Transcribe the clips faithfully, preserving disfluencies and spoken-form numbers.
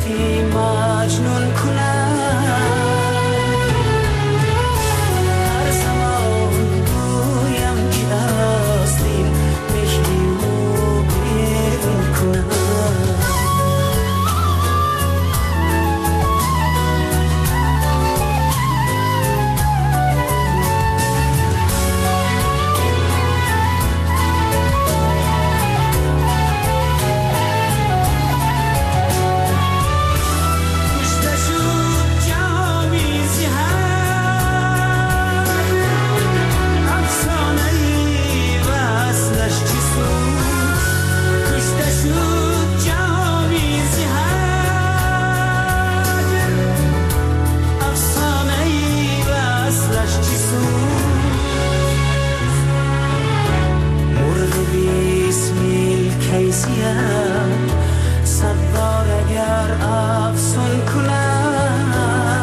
وقتی مجنون کنم، هر زمان گویم که از دل مهری و بیرون کنم. صدبار اگر افسون کنم،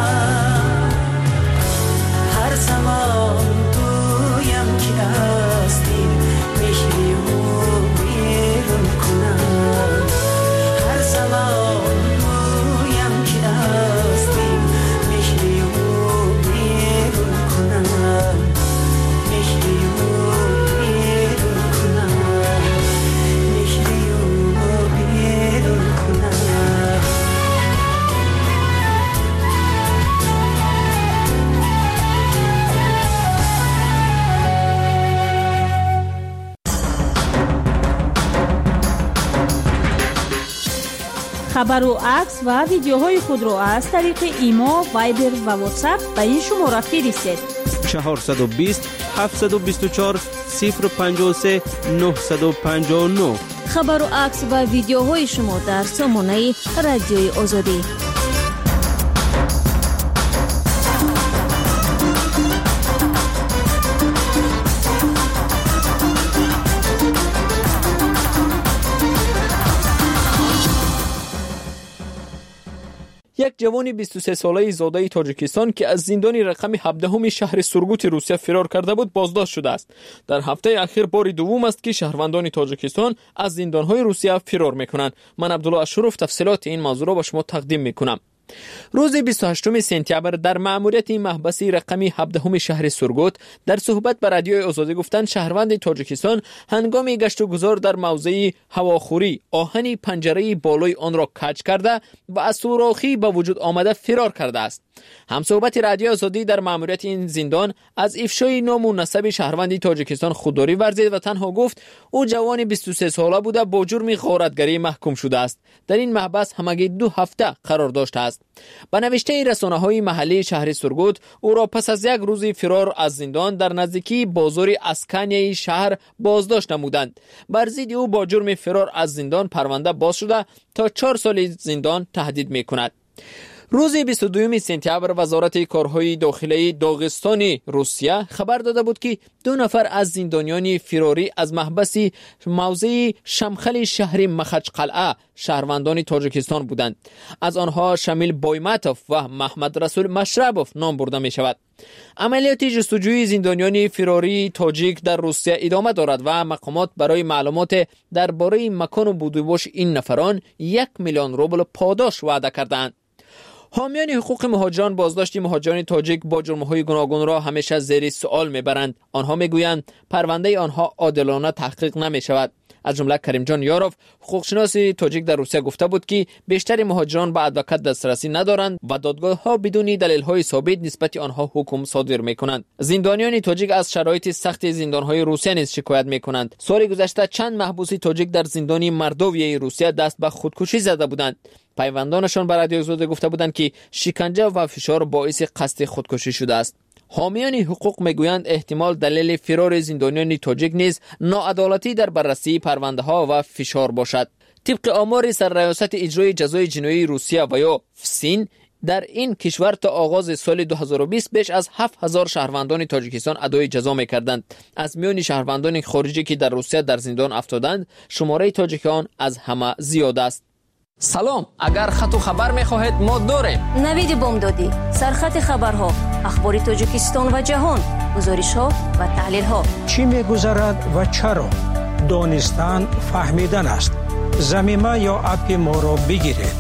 هر زمان گویم که از دل مهری و بیرون کنم، هر زمان گویم که از دل مهری و بیرون کنم، مهری و بیرون کنم، مهری و بیرون کنم. خبر و عکس و ویدیوهای خود را از طریق ایما، وایبر و واتساپ به این شماره فرستید: چهارصد و بیست هفتصد و بیست و چهار صفر پنجاه و سه نهصد و پنجاه و نه. خبر و عکس و ویدیوهای شما در سامانه رادیوی آزادی. یک جوان بیست و سه ساله زاده تاجیکستان که از زندان رقم هفده شهر سورگوت روسیه فرار کرده بود بازداشت شده است. در هفته اخیر بار دوم است که شهروندان تاجیکستان از زندان‌های روسیه فرار می‌کنند. من عبدالله اشرف تفصیلات این موضوع را به شما تقدیم می‌کنم. روز بیست و هشتم سپتامبر در مأموریت محبس رقم هفده شهر سورگوت در صحبت با رادیوی آزادی گفتند شهروند تاجیکستان هنگام گشت و گذار در موضع هواخوری آهن پنجره بالای آن را کج کرده و از سوراخی به وجود آمده فرار کرده است. همصحبت رادیو آزادی در مأموریت این زندان از افشای نام و نسب شهروند تاجیکستان خودداری ورزید و تنها گفت او جوان بیست و سه ساله بوده با جرم غارتگری محکوم شده است. در این محبس همگی دو هفته قرار داشته است. با نوشته رسانه‌های محلی شهر سورگوت او را پس از یک روز فرار از زندان در نزدیکی بازار اسکانیای شهر بازداشت نمودند. بر ضد او با جرم فرار از زندان پرونده باز شده تا چهار سال زندان تهدید می‌کند. روز بیست و دوم سپتامبر وزارت کارهای داخلی داغستان روسیه خبر داده بود که دو نفر از زندانیان فراری از محبس موضع شمخل شهر مخچقلعه شهروندان تاجیکستان بودند. از آنها شامل بایماتوف و محمد رسول مشربوف نام برده می شود. عملیات جستجوی زندانیان فراری تاجیک در روسیه ادامه دارد و مقامات برای معلومات درباره مکان و بودجه این نفران یک میلیون روبل پاداش وعده کردند. حامیان حقوق مهاجران بازداشت مهاجران تاجیک با جرم‌های گوناگون را همیشه زیر سوال می‌برند. آنها می‌گویند پرونده آنها عادلانه تحقیق نمی‌شود. از جمله کریم جان یاروف حقوقشناس تاجیک در روسیه گفته بود که بیشتر مهاجران به ادوکات دسترسی ندارند و دادگاه‌ها بدون دلیل‌های ثابت نسبت آنها حکم صادر می‌کنند. زندانیان تاجیک از شرایط سخت زندان‌های روسیه نیز شکایت می‌کنند. سال گذشته چند محبوس تاجیک در زندان مردویه روسیه دست به خودکشی زده بودند. پیوندانشان به رادیو آزادی گفته بودند که شکنجه و فشار باعث قصد خودکشی شده است. حامیان حقوق میگویند احتمال دلیل فرار زندانیان تاجیک نیز ناعدالتی در بررسی پرونده ها و فشار باشد. طبق آمار سرریاست اجرای جزای جنایی روسیه و یا فسین در این کشور تا آغاز سال دو هزار و بیست بیش از هفت هزار شهروندان تاجیکستان ادای جزا می‌کردند. از میان شهروندان خارجی که در روسیه در زندان افتادند شماره تاجیکان از همه زیاد است. سلام، اگر خط و خبر می‌خواهید ما داریم. نوید بامدادی، سرخط خبرها، اخبار تاجیکستان و جهان، گزارش‌ها و تحلیل‌ها. چی می‌گذرد و چرا؟ دانستن فهمیدن است. زمینه یا اپ ما را بگیرید.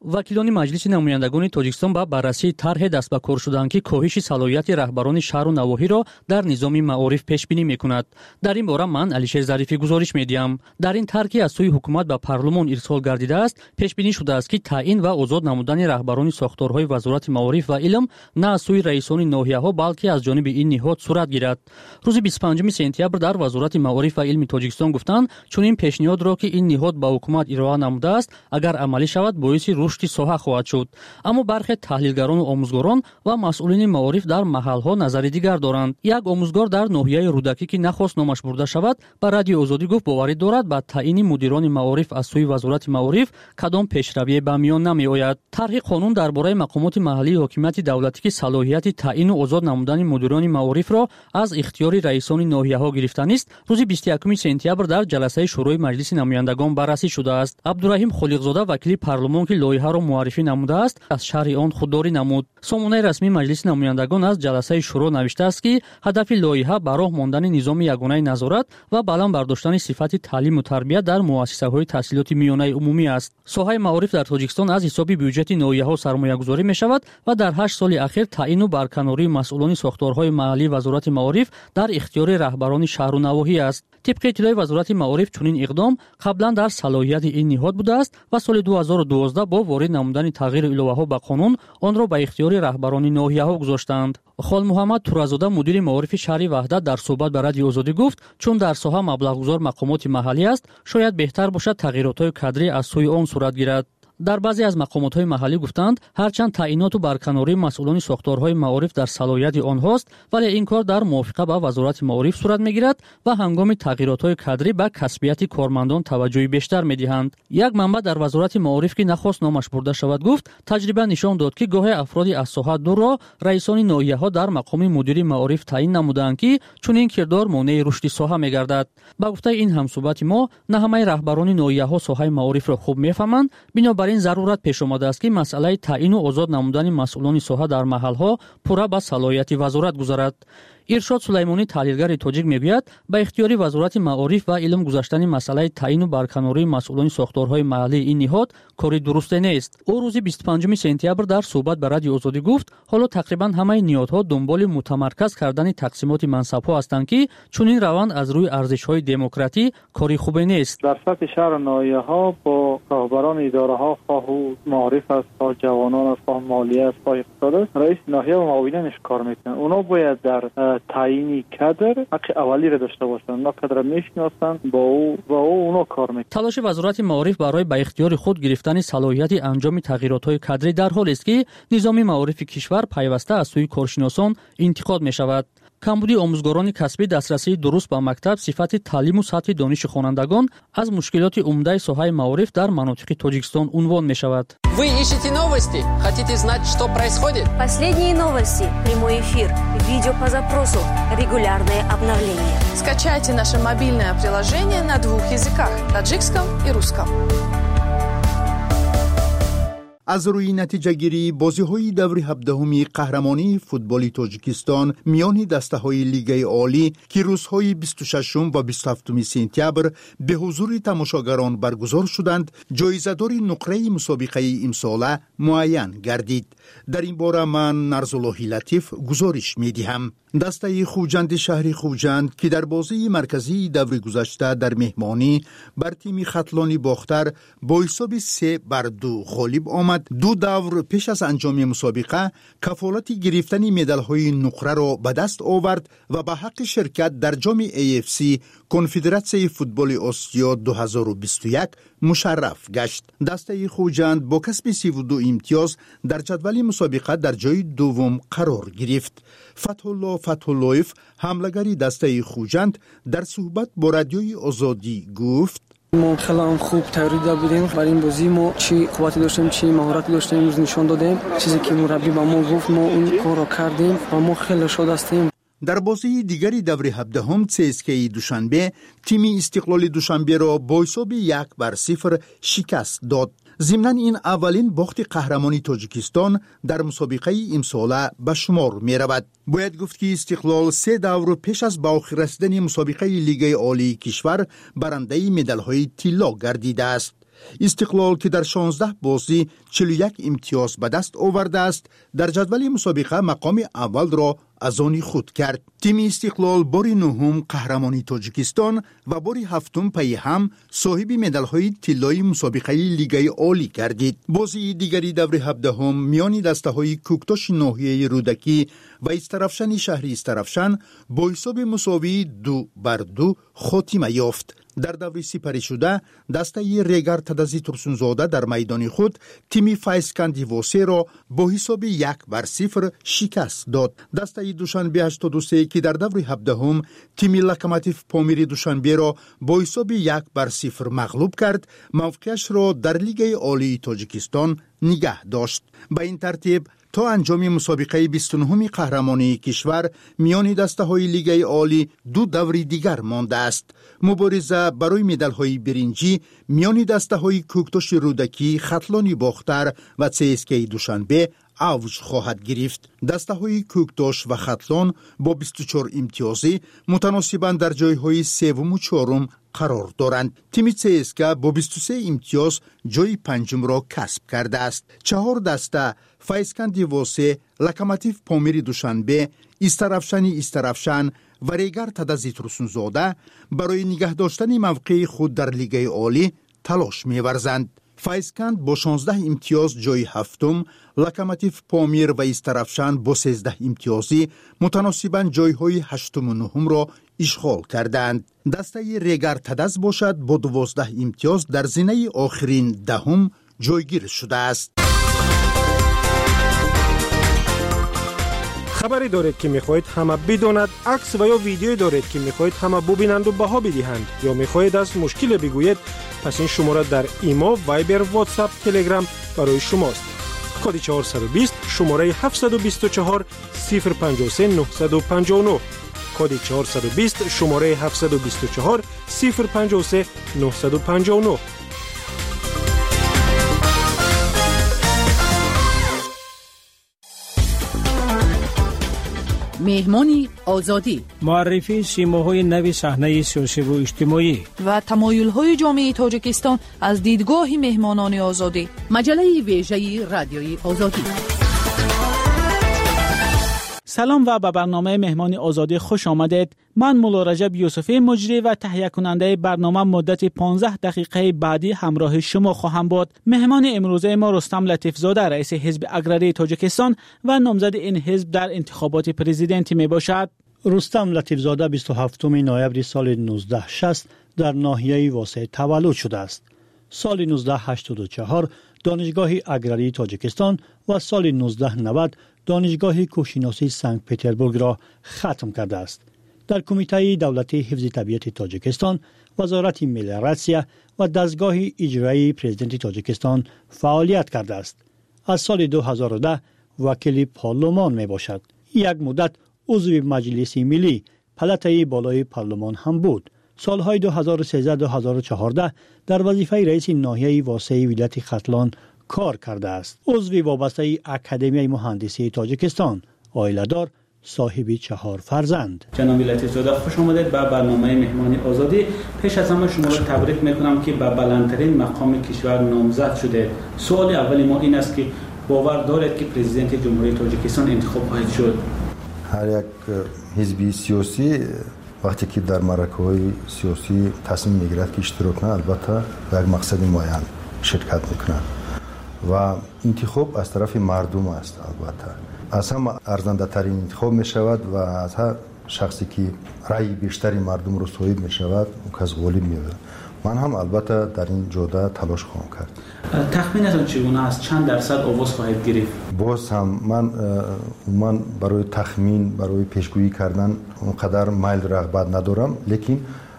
вакилони маҷлиси намояндагони тоҷикистон ба баррасии тарҳе даст ба кор шуданд ки коҳиши салоҳияти раҳбарони шаҳру навоҳиро дар низоми маориф пешбинӣ мекунад. дар ин бора ман алишер зарифӣ гузориш медиҳам. дар ин тарки аз сӯи ҳукумат ба парлумон ирсол гардидааст, пешбинӣ шудааст ки таъин ва озод намудани раҳбарони сохторҳои вазорати маориф ва илм на аз сӯи раисони ноҳияҳо, балки аз ҷониби ин ниҳод сурат гирад. рӯзи бисту панҷуми сентябр дар вазорати маориф ва илми тоҷикистон гуфтанд, чунин пешниҳодро ки ин ниҳод ба ҳукумат ироа намудааст, агар амалӣ шавад боиси рушди соҳа хоҳад шуд. аммо бархе таҳлилгарону омӯзгорон ва масъулини маориф дар маҳалҳо назари дигар доранд. як омӯзгор дар ноҳияи рӯдакӣ ки нахост номаш бурда шавад, ба радиои озодӣ гуфт боварӣ дорад ба таъини мудирони маориф аз сӯи вазорати маориф кадом пешравие ба миён намеояд. тарҳи қонун дар бораи мақомоти маҳаллии ҳокимияти давлатӣ ки салоҳияти таъину озод намудани мудирони маорифро аз ихтиёри раисони ноҳияҳо гирифтанист, рӯзи бисту якуми сентябр дар ҷаласаи шӯрои маҷлиси намояндагон баррасӣ шудааст. абдураҳим холиқзода вакили парлумон ки лоиҳаро муаррифӣ намудааст, аз шарҳи он худдорӣ намуд. сомонаи расмии маҷлиси намояндагон аз ҷаласаи шӯро навиштааст ки ҳадафи лоиҳа ба роҳ мондани низоми ягонаи назорат ва баланд бардоштани сифати таълиму тарбия дар муассисаҳои таҳсилоти миёнаи умумӣ аст. соҳаи маориф дар тоҷикистон аз ҳисоби бюҷети ноҳияҳо сармоягузорӣ мешавад ва дар ҳашт соли ахир таъину барканории масъулони сохторҳои маҳаллии вазорати маориф дар ихтиёри раҳбарони шаҳру навоҳӣ аст. тибқи иттилои вазорати маориф чунин иқдом қаблан дар салоҳияти ин ниҳод будааст ва соли ду ҳазору дувоздаҳ бо ворид намудани тағйири иловаҳо ба қонун онро ба ихтиёри раҳбарони ноҳияҳо гузоштанд. холмуҳаммад туразода мудири маорифи шаҳри ваҳдат дар суҳбат ба радиои озодӣ гуфт, чун дар соҳа маблағгузор мақомоти маҳаллӣ аст, шояд беҳтар бошад тағйиротҳои кадрӣ аз сӯи он сурат гирад. дар баъзе аз мақомотҳои маҳаллӣ гуфтанд, ҳарчанд таъиноту барканории масъулони сохторҳои маориф дар салоҳияти онҳост, вале ин кор дар мувофиқа ба вазорати маориф сурат мегирад ва ҳангоми тағйиротҳои кадрӣ ба касбияти кормандон таваҷҷӯҳи бештар медиҳанд. як манбаъ дар вазорати маориф ки нахост номаш бурда шавад гуфт, таҷриба нишон дод ки гоҳе афроди аз соҳа дурро раисони ноҳияҳо дар мақоми мудири маориф таъин намуданд ки чунин кирдор монеи рушди соҳа мегардад. ба гуфтаи ин ҳамсӯҳбати мо, на ҳамаи раҳбарони ноҳияҳо соҳаи маорифро хуб мефаҳманд, бинобар ин зарурат пеш омадааст ки масъалаи таъину озод намудани масъулони соҳа дар маҳалҳо пурра ба салоҳияти вазорат гузарад. иршод сулаймонӣ таҳлилгари тоҷик мегӯяд, ба ихтиёри вазорати маориф ва илм гузаштани масъалаи таъину барканории масъулони сохторҳои маҳаллии ин ниҳод кори дурусте нест. ӯ рӯзи бисту панҷуми сентябр дар суҳбат ба радиои озодӣ гуфт, ҳоло тақрибан ҳамаи ниҳодҳо дунболи мутамарказ кардани тақсимоти мансабҳо ҳастанд ки чунин раванд аз рӯи арзишҳои демократӣ кори хубе нест. дар сатҳи шаҳру ноҳияҳо бо роҳбарони идораҳо, хоҳу маориф аст, хоҳ ҷавонон аст, хоҳ молия аст, хоҳ иқтисод аст, раиси ноҳия ва муовинанаш кор мекунанд. оно бояд дар таъини кадр ҳаққи аввалиро дошта бошанд. оно кадра мешиносанд, бо ӯ ва ӯ оно кор мекунанд. талоши вазорати маориф барои ба ихтиёри худ гирифтани салоҳияти анҷоми тағйиротҳои кадрӣ дар ҳолест ки низоми маорифи кишвар пайваста аз сӯи коршиносон интиқод мешавад. камбуди омӯзгорони касбӣ, дастрасии дуруст ба мактаб, сифати таълиму сатҳи дониши хонандагон аз мушкилоти умдаи соҳаи маориф дар манотиқи Тоҷикистон унвон мешавад. Вы ищете новости? Хотите знать, что происходит? Последние новости, прямой эфир, видео по запросу, регулярные обновления. Скачайте наше мобильное приложение на двух языках – таджикском и русском. аз рӯи натиҷагирии бозиҳои даври ҳабдаҳуми қаҳрамонии футболи Тоҷикистон миёни дастаҳои Лигаи Олӣ ки рӯзҳои бисту шашум ва бисту ҳафтуми сентябр бе ҳузури тамошогарон баргузор шуданд, ҷоизадори нуқраи мусобиқаи имсола муайян гардид. дар ин бора ман Нарзуллоҳи Латиф гузориш медиҳам. дастаи Хужанди шаҳри Хужанд ки дар бозии марказии даври гузашта дар меҳмонӣ бар тими хатлони бохтар бо ҳисоби се бар ду ғолиб омад. ду давр пеш аз анҷоми мусобиқа кафолати гирифтани медалҳои нуқраро ба даст овард ва ба ҳаққи ширкат дар ҷоми эй эф си Конфедератсияи футболи Осиё ду ҳазору бисту як мушарраф гашт. дастаи Хужанд бо касби сиву ду имтиёз дар ҷадвали мусобиқа дар ҷои дуввум қарор гирифт. Фатҳулло Фатҳуллоев, ҳамлагари дастаи Хужанд, дар суҳбат бо радиои Озодӣ гуфт: ما خیلی خوب تیاری بودیم برای این بازی. ما چی قوتی داشتیم، چی مهارتی داشتیم، روز نشان دادیم. چیزی که مربی با ما گفت ما اون کار را کردیم و ما خیلی شاد هستیم. дар бозии дигари даври ҳабдаҳум ЦСКАи Душанбе тими Истиқлоли Душанберо бо ҳисоби як бар сифр шикаст дод. зимнан ин аввалин бохти қаҳрамони Тоҷикистон дар мусобиқаи имсола ба шумор меравад. бояд гуфт ки Истиқлол се давр пеш аз ба охир расидани мусобиқаи Лигаи Олии кишвар барандаи медалҳои тилло гардидааст. استقلال که در شانزده بازی چهل و یک امتیاز به دست آورده است در جدول مسابقه مقام اول را از آن خود کرد. تیم استقلال باری نهم قهرمانی تاجیکستان و باری هفتم پی هم صاحب مدال‌های طلایی مسابقه لیگ عالی گردید. بازی دیگری دور هفدهم میان دسته‌های کوکتاش ناحیه رودکی و استرافشان شهری استرافشان با حساب مساوی دو بر دو خاتمه یافت. در دور سپری شده دسته ریگر تدزی ترسونزاده در میدان خود تیم فایسکندی واسه را با حساب یک بر صفر شکست داد. دسته دوشنبه هشتاد و سه که در دور هفدهم تیم لوکوموتیو پامیر دوشنبه را با حساب یک بر صفر مغلوب کرد، موقعش را در لیگ عالی تاجیکستان نگه داشت. به این ترتیب تا انجام مسابقه بیست و نهم قهرمانی کشور میان دسته‌های لیگ عالی دو دور دیگر مانده است. مبارزه برای مدال‌های برنجی میان دسته‌های کوکتاش رودکی، خطلانی باختر و سیسکی دوشنبه اوج خواهد گرفت. دسته‌های کوکتاش و خطلان با بیست و چهار امتیازی متناسباً در جایهای سوم و چهارم قرار دارند. تیم سیسکا با بیست و سه امتیاز جای پنجم را کسب کرده است. چهار دسته فایسکندی واسه، لوکوموتیو پامیر دوشنبه، استرافشانی استرافشان و ریگر تدزی ترسونزاده برای نگه داشتن موقع خود در لیگ عالی تلاش می‌ورزند. فایسکند با شانزده امتیاز جای هفتم، لوکوموتیو پامیر و استرافشان با سیزده امتیازی متناسباً جایهای هشتم و نهم را اشغال کردند. دسته ریگر تدز باشد با دوازده امتیاز در زینه آخرین دهم جایگیر شده است. خبری دارید که میخواهید همه بداند، عکس و یا ویدیویی دارید که میخواهید همه ببینند و بها بدهند، یا میخواهید از مشکل بگویید، پس این شماره در ایما، وایبر، واتساپ، تلگرام برای شماست. کد چهارصد و بیست شماره هفتصد و بیست و چهار صفر پنجاه و سه نهصد و پنجاه و نه. کد چهارصد و بیست شماره هفتصد و بیست و چهار صفر پنجاه و سه نهصد و پنجاه و نه. مهمانی آزادی، معرفی سیماهای نوی صحنه سیاسی و اجتماعی و تمایل‌های جامعه تاجیکستان از دیدگاه مهمانان آزادی. مجله ویژه رادیوی آزادی. سلام و به برنامه مهمانی آزادی خوش آمدید. من مولا رجب یوسفی مجری و تهیه کننده برنامه مدت پانزده دقیقه بعدی همراه شما خواهم بود. مهمان امروزه ما رستم لطیفزاده رئیس حزب اگراری تاجیکستان و نامزد این حزب در انتخابات پرزیدنتی می باشد. رستم لطیفزاده بیست و هفتم نوامبر سال نوزده شصت در ناحیه واسه تولد شده است. سال نوزده هشتاد و چهار دانشگاه اگراری تاجیکستان و سال نوزده نود دانشگاه کوهشناسی سنت پترزبورگ را ختم کرده است. در کمیته دولتی حفظ طبیعت تاجیکستان، وزارت ملیراسیا و دستگاه اجرایی پرزیدنت تاجیکستان فعالیت کرده است. از سال دو هزار و ده وکیل پارلمان می باشد. یک مدت عضو مجلس ملی پلته بالای پارلمان هم بود. سالهای دو هزار و سیزده تا دو هزار و چهارده در وظیفه رئیس ناحیه واسع ولایت خطلان کار کرده است. عضو وابسته اکادمی مهندسی تاجیکستان، عائله‌دار، صاحب چهار فرزند. جناب لطیفزاده خوش آمدید به برنامه مهمانی آزادی. پیش از همه شما را تبریک میکنم که به بلندترین مقام کشور نامزد شده. سوال اولی ما این است که باور دارید که پرزیدنت جمهوری تاجیکستان انتخاب خواهد شد؟ هر یک حزب سیاسی وقتی که در معرکه‌های سیاسی تصمیم میگیرد که اشتراک نه، البته یک مقصد معین شرکت میکنه و انتخاب از طرف مردم است. البته از هم ارزنده ترین انتخاب می شود و از هر شخصی که رأی بیشتری مردم رو صاحب می شود اون کس غالب می شود. من هم البته در این جوده تلاش خواهم کرد. تخمینتون چگونه است؟ چند درصد آواز خواهید گرفت؟ باز هم من من برای تخمین، برای پیشگویی کردن اونقدر میل رغبت ندارم، لیکن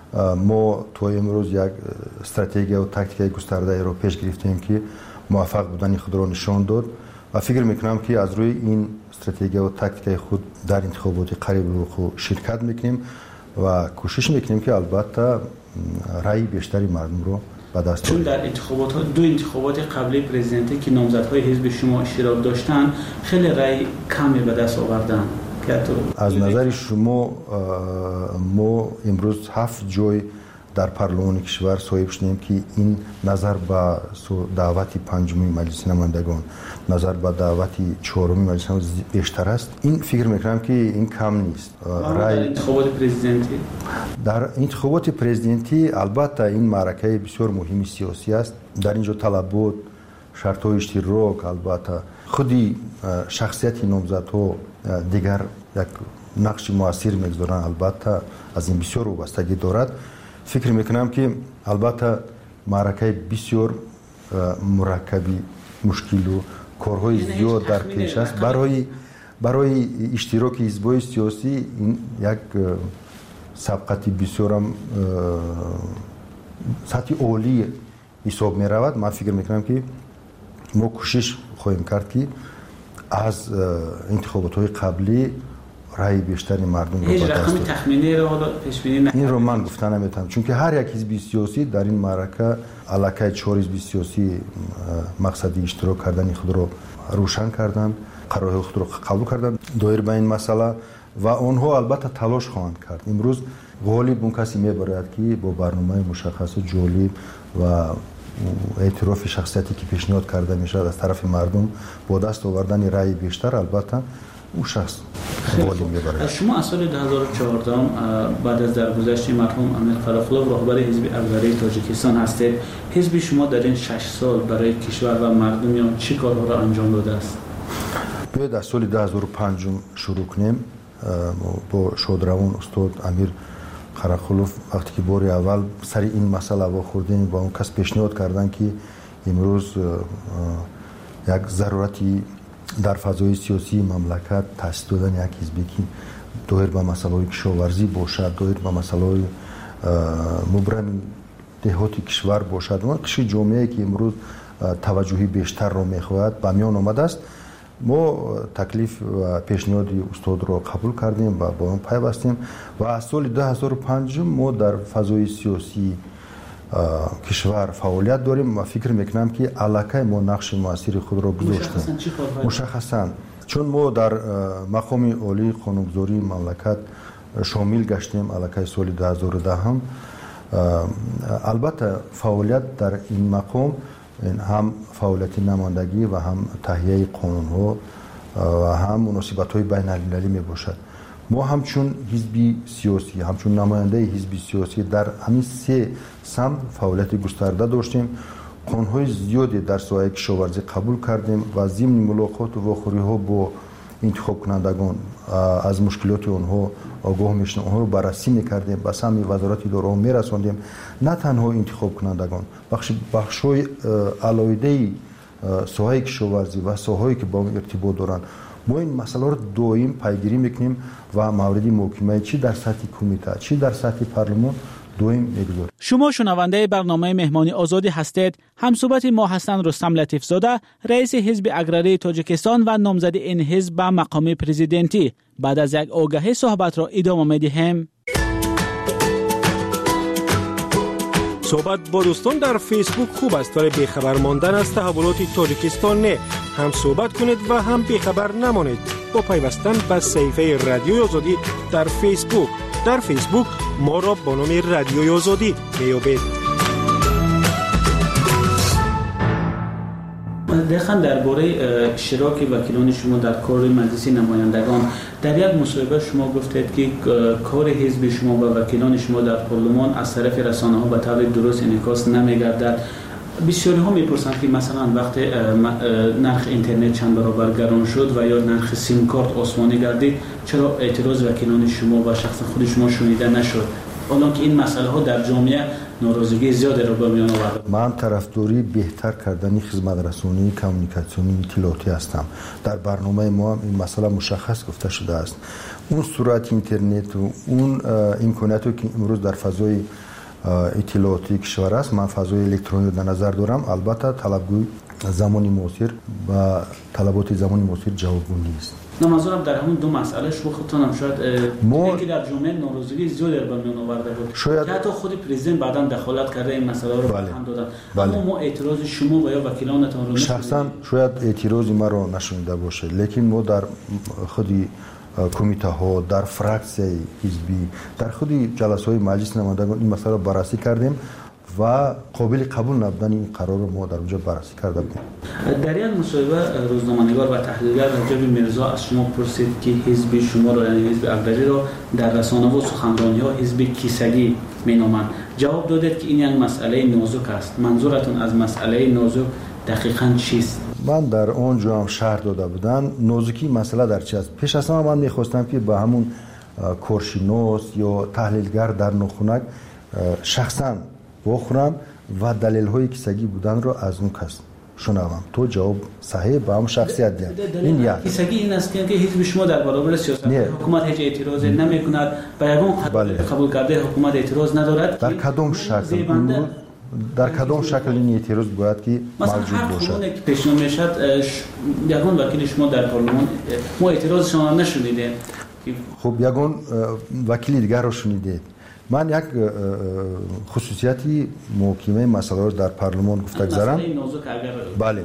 ما تو امروز یک استراتژی و تاکتیک گسترده رو پیش گرفتیم که موفق بودن خود را نشان داد و فکر میکنم که از روی این استراتژی و تاکتیک خود در انتخابات قریب رو خود شرکت میکنیم و کوشش میکنیم که البته رأی بیشتری مردم رو به دست چون در انتخابات ها دو انتخابات قبلی پرزیدنتی که نامزدهای حزب شما اشتراک داشتن خیلی رأی کمی به دست آوردن. از نظر شما ما امروز هفت جای در پارلمان کشور صاحب شدیم که این نظر به دعوت پنجمی مجلس نمایندگان، نظر به دعوت چهارمی مجلس نمایندگان بیشتر است. این فکر میکنم که این کم نیست. رای در انتخابات پرزیدنتی در انتخابات پرزیدنتی البته این معرکه بسیار مهمی سیاسی است. در اینجا طلبات، شرط‌های اشتراک، البته خودی شخصیت نامزدها دیگر یک نقش موثر میگذارند. البته از این بسیار وابستگی دارد. فکر میکنم که البته معرکه بسیار مرکبی، مشکل و کارهای زیاد در پیش است. برای برای اشتراک حزب‌های سیاسی این یک سبقتی بسیار هم سطح عالی حساب می رود. من فکر میکنم که ما کوشش خواهیم کرد که از انتخابات های قبلی رای بیشتری مردم رو هیچ رقم تخمینی رو حالا پیش بینی نکنید. این رو من گفتن نمیتونم، چون که هر یک حزب سیاسی در این معرکه علاقه چهار حزب سیاسی مقصدی اشتراک کردن خود رو روشن کردن، قرارهای خود رو قبول کردن دایر به این مسئله و آنها البته تلاش خواهند کرد. امروز غالب اون کسی میبرد که با برنامه مشخص جالب و اعتراف شخصیتی که پیشنهاد کرده میشد از طرف مردم با دست آوردن رأی بیشتر، البته اون شخص غالب میبرد. شما از سال دو هزار و چهارده بعد از درگذشت مرحوم امیر فراخلو راهبر حزب اقراری تاجیکستان هستید. حزب شما در این شش سال برای کشور و مردم چه کارها را انجام داده است؟ باید از سال دو هزار و پنج شروع کنیم. با شادروان استاد امیر خرخلوف وقتی که بار اول سر این مسئله با خوردیم با اون کس پیشنهاد کردن که امروز یک ضرورتی در فضای سیاسی مملکت تأسیس دادن یک حزبی که دایر به مسائل کشاورزی باشد، دایر به مسائل مبرم دهاتی کشور باشد، اون قشر جامعه که امروز توجهی بیشتر را میخواهد به میان آمده است. ما تکلیف و پیشنهاد استاد را قبول کردیم و با اون پیوستیم و از سال دو هزار و پنج ما در فضای سیاسی کشور فعالیت داریم و فکر میکنم که علاقه ما نقش موثر خود را گذاشتیم. مشخصاً چون ما در مقام عالی قانونگذاری مملکت شامل گشتیم علاقه سال دو هزار و ده هم. البته فعالیت در این مقام هم فعالیت نمایندگی و هم تهیه قانون ها و هم مناسبت های بین المللی می باشد. ما همچون حزبی سیاسی، همچون نماینده حزبی سیاسی در همین سه سمت فعالیت گسترده داشتیم. قانون های زیادی در ساحه کشاورزی قبول کردیم و ضمن ملاقات و واخوری ها با انتخاب کنندگان از مشکلات آنها آگاه میشدیم، آنها رو بررسی میکردیم، به سمت وزارت اداره ها میرساندیم. نه تنها انتخاب کنندگان، بخش بخشای علاوه ساحه کشاورزی و ساحه‌ای که با اون ارتباط دارن، ما این مسئله رو دائم پیگیری میکنیم و موردی محاکمه چی در سطح کمیته چی در سطح پارلمان دائم میگذاریم. شما شنونده برنامه مهمانی آزادی هستید. همصحبت ما هستند رستم لطیف زاده، رئیس حزب اقراری تاجیکستان و نامزد این حزب به مقام پرزیدنتی. بعد از یک آگهی صحبت را ادامه میدیم. صحبت با دوستان در فیسبوک خوب است ولی بیخبر ماندن از تحولات تاجیکستان نه. هم صحبت کنید و هم بیخبر نمانید با پیوستن به صفحه رادیوی آزادی در فیسبوک. در فیسبوک ما را با نام رادیوی آزادی میابید. دقیقاً درباره اشتراک وکیلان شما در کار مجلس نمایندگان در یک مصاحبه شما گفتید که کار حزب شما و وکیلان شما در پارلمان از طرف رسانه‌ها به طور درست انعکاس نمی‌گردد. بسیاری ها میپرسند که مثلا وقت نرخ اینترنت چند برابر گران شد و یا نرخ سیم کارت آسمانی گردید، چرا اعتراض وکیلان شما و شخص خود شما شنیده نشد؟ حالا که این مسئله ها در جامعه ناراضگی زیادی را به میان آورده. من طرفداری بهتر کردن خدمات رسانی، کمیونیکاسیونی، اطلاعاتی هستم. در برنامه ما هم این مسئله مشخص گفته شده است. اون سرعت اینترنت و اون امکاناتی که امروز در فضای اطلاعاتی کشور است، من فضای الکترونیک در نظر دارم. البته طلبگوی زمانی معاصر و طلبات زمانی معاصر جوابگو نیست. منظورم در همون دو مسئله شما خودتان هم شاید ما که در جامعه ناراضگی زیادی به میان آورده بود. شاید حتی خود پرزیدنت بعداً دخالت کرده این مسئله رو بله. هم دادن. بله. اما ما اعتراض شما و یا وکیلانتان رو شخصا شاید اعتراض ما رو نشنیده باشه، لیکن ما در خودی کمیته ها، در فراکسیه حزبی، در خود جلسه های مجلس نمایندگان این مسئله بررسی کردیم و قابل قبول نبودن این قرار رو ما در اونجا بررسی کرده بودیم. در این مصاحبه روزنامه‌نگار و تحلیلگر رجب میرزا از شما پرسید که حزب شما را یعنی حزب اقداری را در رسانه و سخنرانی‌ها حزب کیسگی مینامند. جواب دادید که این یک مسئله نازک است. منظورتون از مسئله نازک دقیقاً چیست؟ من در اونجا هم شرح داده بودم نازکی مسئله در چی است. پیش از همه من می‌خواستم که با همون کارشناس یا تحلیلگر در نخونک شخصاً بخورم و دلیل های کیسگی بودن رو از اون کس شنوم تو جواب صحیح با هم شخصیت دیم. این یک کیسگی این است که حزب شما در برابر سیاست حکومت هیچ اعتراضی نمی کند و یگان قبول کرده حکومت اعتراض ندارد. در کدام شکل در کدام شکل این اعتراض باید که موجود باشد؟ مثلا که پیشنهاد میشد یگان وکیل شما در پارلمان ما اعتراض شما نشنیدیم. خب یگان وکیل دیگر رو شنیدید. من یک خصوصیتی محکمه مسئله رو در پارلمان گفته گذارم. بله.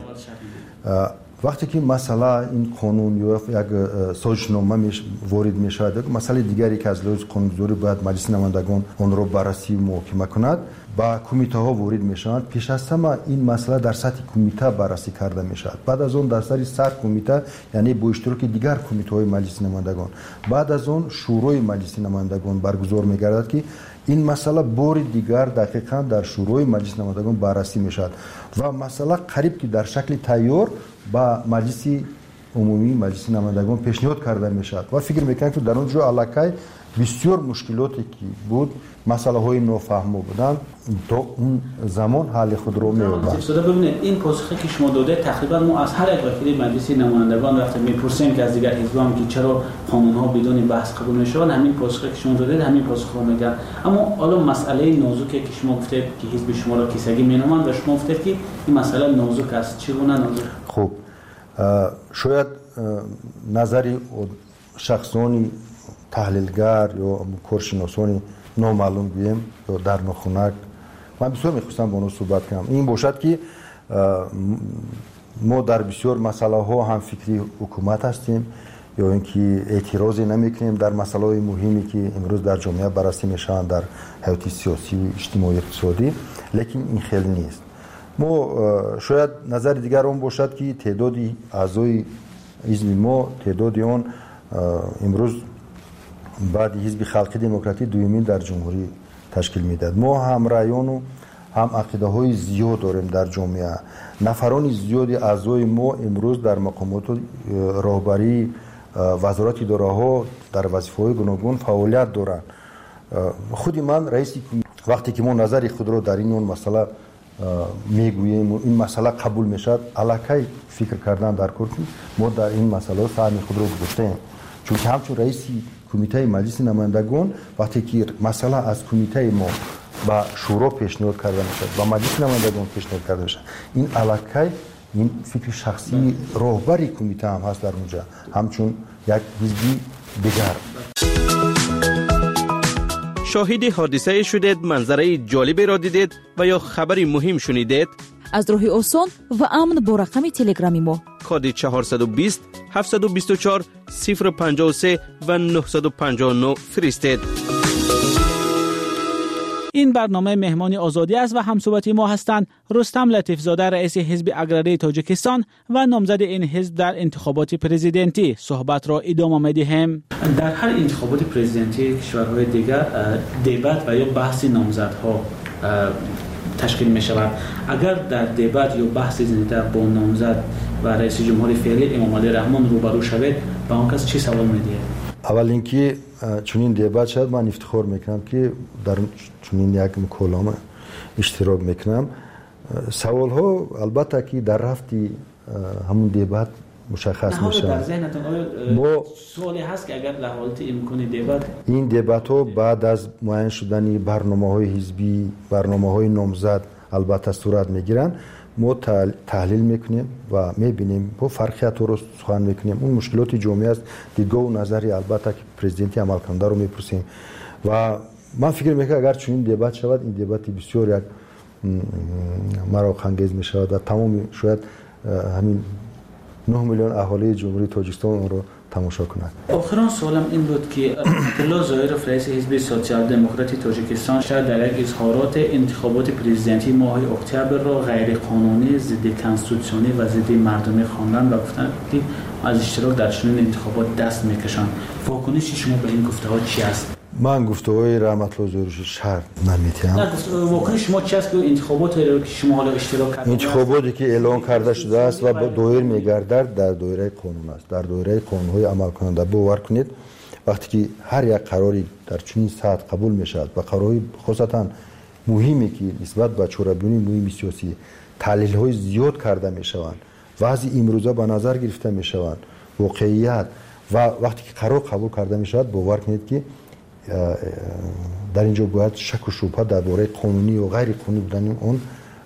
وقتی که مسئله این قانون یا یک سازشنامه وارد می شود، مسئله دیگری که از لحاظ قانونگذاری باید مجلس نمایندگان آن را بررسی محکمه کند، با کمیته ها وارد می شوند. پیش از همه این مسئله در سطح کمیته بررسی کرده می شود. بعد از اون در سطح سر کمیته یعنی با اشتراک دیگر کمیته های مجلس نمایندگان، بعد از اون شورای مجلس نمایندگان برگزار می گردد که این مسئله بار دیگر دقیقاً در شورای مجلس نمایندگان بررسی می شود و مسئله قریب که در شکل تیار با مجلس عمومی مجلس نمایندگان پیشنهاد کرده می شود و فکر میکنم که در اونجا علاقه بسیار مشکلاتی که بود مسئله های نافهمو بودن تا اون زمان حل خود رو می‌یابد. صدا ببینید این پاسخی که شما داده تقریبا ما از هر یک وکیل مجلس نمایندگان وقتی میپرسیم که از دیگر حزب هم که چرا قانون ها بدون بحث قبول میشوند همین پاسخی که شما داده همین پاسخ رو میگن. اما حالا مسئله نازکی که شما گفتید که حزب شما را کیسگی مینامند و شما گفتید که این مسئله نازک است، چگونه نازک؟ خب شاید نظری شخصانی تحلیلگر یا کارشناسانی نامعلوم بیم یا در نخونک من بسیار میخواستم با اونو صحبت کنم. این باشد که ما در بسیار مسئله ها هم فکری حکومت هستیم یا اینکه اعتراضی نمیکنیم در مسئله های مهمی که امروز در جامعه بررسی میشن در حیات سیاسی و اجتماعی اقتصادی، لیکن این خیلی نیست. ما شاید نظر دیگر اون باشد که تعدادی اعضای حزب ما تعدادی اون امروز بعد حزب خلق دموکراتی دومین در جمهوری تشکیل میداد. ما هم رایان و هم عقیده های زیاد داریم در جامعه. نفران زیادی اعضای ما امروز در مقامات راهبری وزارت اداره ها در وظیفه های گوناگون فعالیت دارند. خودی من رئیس وقتی که ما نظر خود را در این اون مسئله میگوییم و این مسئله قبول میشد علاقه فکر کردن در کار ما در این مسئله فهم خود را گفتیم، چون که همچون رئیس کمیته مجلس نمایندگان وقتی که مسئله از کمیته ما با شورا پیشنهاد کرده میشد و مجلس نمایندگان پیشنهاد کرده میشد، این علاقه این فکر شخصی راهبری کمیته هم هست در اونجا همچون یک حزبی دیگر. شاهد حادثه شدید، منظره جالبی را دیدید و یا خبری مهم شنیدید؟ از راه آسان و امن با رقم تلگرامی ما کد چهارصد و بیست هفتصد و بیست و چهار صفر پنجاه و سه و نهصد و پنجاه و نه فرستید. این برنامه مهمان آزادی است و همصحبت ما هستند رستم لطیفزاده رئیس حزب اقراری تاجیکستان و نامزد این حزب در انتخابات پرزیدنتی. صحبت را ادامه می‌دهیم. در هر انتخابات پرزیدنتی کشورهای دیگر دیبات و یا بحث نامزدها تشکیل می شود. اگر در دیبات یا بحث زنده با نامزد و رئیس جمهور فعلی امام علی رحمان روبرو شوید با اون کس چی سوال می‌دهید؟ اول اینکه چنین دیبات شد من افتخار میکنم که در چنین یک مکالمه اشتراک میکنم. سوال ها البته که در رفتی همون دیبات مشخص میشه. در ذهنتون آیا سوالی هست که اگر در حالت امکان دیبات این دیبات ها بعد از معین شدن برنامه های حزبی برنامه های نامزد البته صورت میگیرن، ما تحلیل میکنیم و میبینیم با فرقیت رو سخن میکنیم. اون مشکلات جامعه است، دیدگاه و نظری البته که پرزیدنتی عمل کننده رو میپرسیم و من فکر میکنم اگر چنین دیبات شود این دیبات بسیار یک مراق انگیز میشود و تمام شاید همین نه میلیون اهالی جمهوری تاجیکستان اون رو تماشا کنند. آخرین سوالم این بود که عبدالله ظاهرов رئیس حزب سوسیال دموکراتی تاجیکستان شاید در یک اظهارات انتخابات پرزیدنتی ماه اکتبر را غیر قانونی، ضد کنستیتوسیونی و ضد مردمی خواندن و گفتن که از اشتراک در چنین انتخابات دست میکشند. واکنش شما به این گفته‌ها چی است؟ من گفته‌های رحمت الله ظاهری شرط نمی‌تونم. نه واکنش شما چی است که انتخابات که شما حالا اشتراک کردید؟ انتخاباتی که اعلان کرده شده است و دایر می‌گردد در دایره قانون است. در دایره قانون‌های عمل کننده باور کنید وقتی که هر یک قراری در چنین سطح قبول می‌شود و قرارهای خاصتاً مهمی که نسبت به چاره‌بینی مهم سیاسی تحلیل‌های زیاد کرده می‌شوند، وضع امروزه به نظر گرفته می‌شوند، واقعیت و وقتی که قرار قبول کرده می‌شود باور کنید که در اینجا باید شک و شبهه درباره قانونی و غیر قانونی بودن اون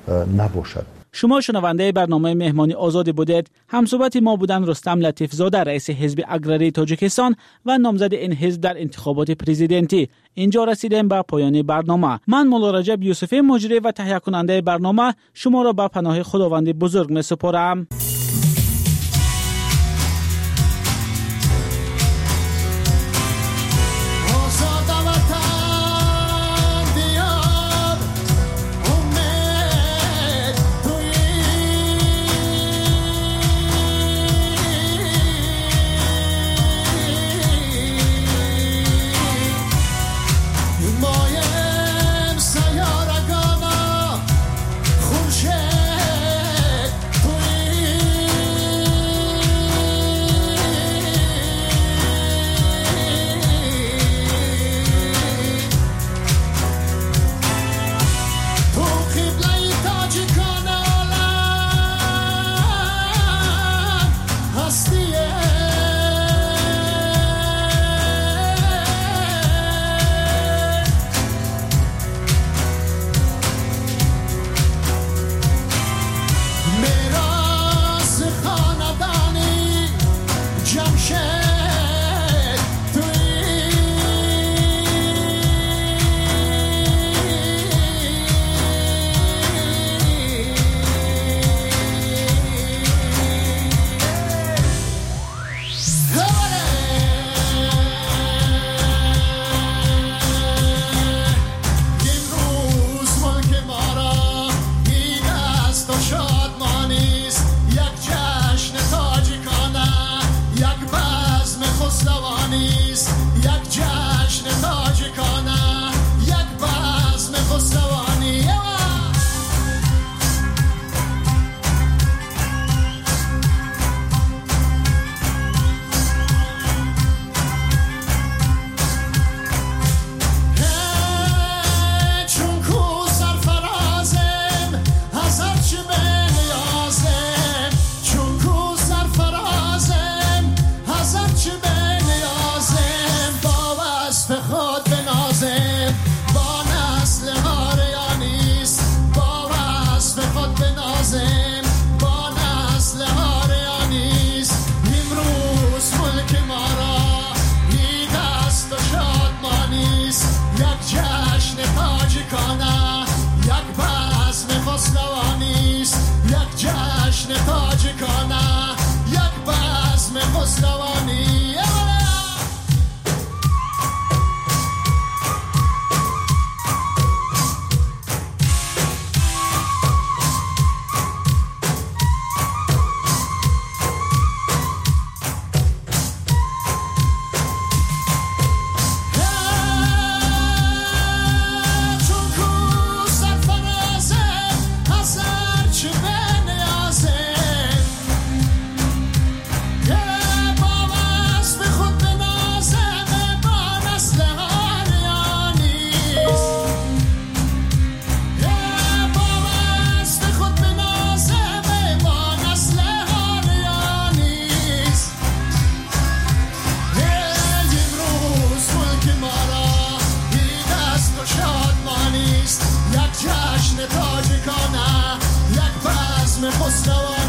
نباشد. شما شنونده برنامه مهمانی آزاد بودید. همصحبت ما بودن رستم لطیف زاده رئیس حزب اگراری تاجیکستان و نامزد این حزب در انتخابات پرزیدنتی. اینجا رسیدیم به پایان برنامه. من مولا رجب یوسفی مجری و تهیه کننده برنامه شما را به پناه خداوند بزرگ می‌سپارم.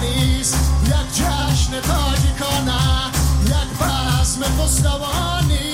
خسروانی یک جشن تاجیکانه یک بزم خسروانی